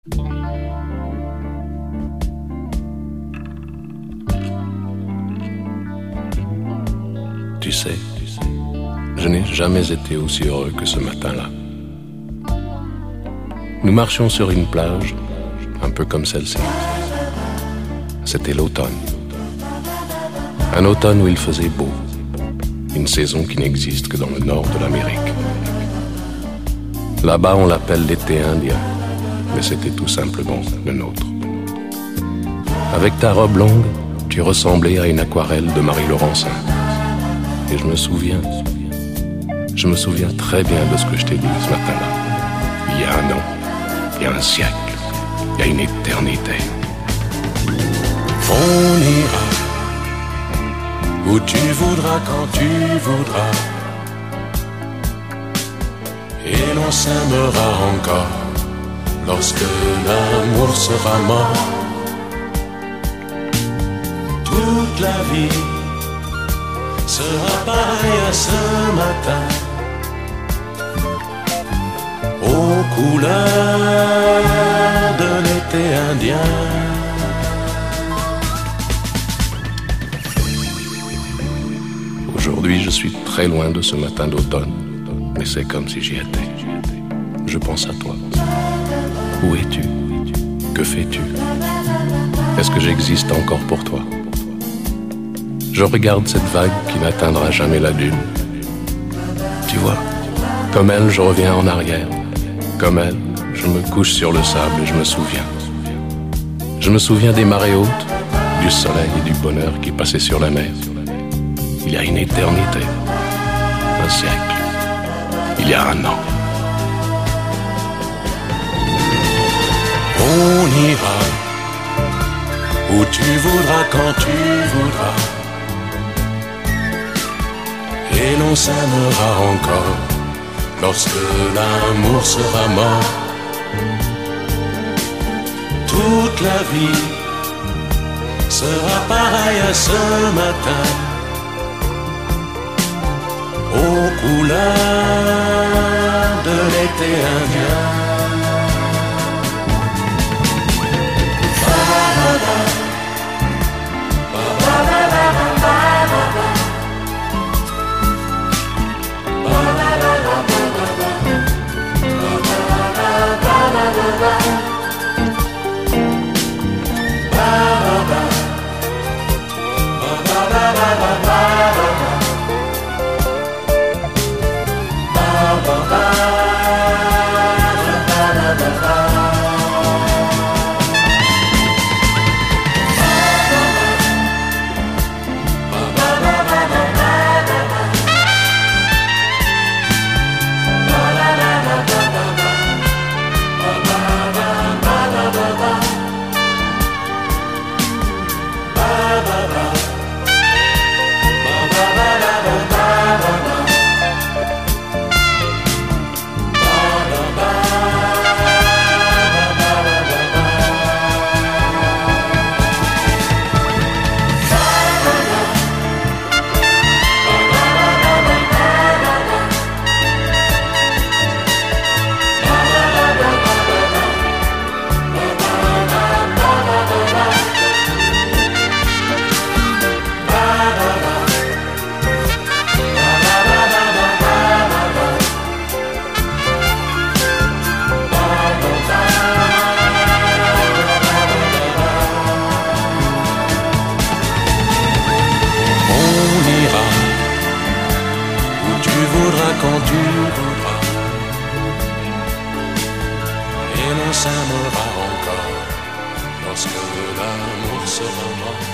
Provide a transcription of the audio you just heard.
Tu sais, je n'ai jamais été aussi heureux que ce matin-là. Nous marchions sur une plage, un peu comme celle-ci. C'était l'automne. Un automne où il faisait beau. Une saison qui n'existe que dans le nord de l'Amérique. Là-bas, on l'appelle l'été indien, mais c'était tout simplement le nôtre. Avec ta robe longue, tu ressemblais à une aquarelle de Marie Laurencin. Et je me souviens très bien de ce que je t'ai dit ce matin-là. Il y a un an, il y a un siècle, il y a une éternité. On ira où tu voudras, quand tu voudras, et l'on s'aimera encore lorsque l'amour sera mort. Toute la vie sera pareille à ce matin, aux couleurs de l'été indien. Aujourd'hui, je suis très loin de ce matin d'automne, mais c'est comme si j'y étais. Je pense à toi. Où es-tu? Que fais-tu? Est-ce que j'existe encore pour toi? Je regarde cette vague qui n'atteindra jamais la dune. Tu vois, comme elle, je reviens en arrière. Comme elle, je me couche sur le sable et je me souviens. Je me souviens des marées hautes, du soleil et du bonheur qui passaient sur la mer. Il y a une éternité, un siècle, il y a un an. On ira où tu voudras, quand tu voudras, et l'on s'aimera encore lorsque l'amour sera mort. Toute la vie sera pareille à ce matin, aux couleurs de l'été indien. Quand tu voudras, et l'on s'aimera encore lorsque l'amour sera mort.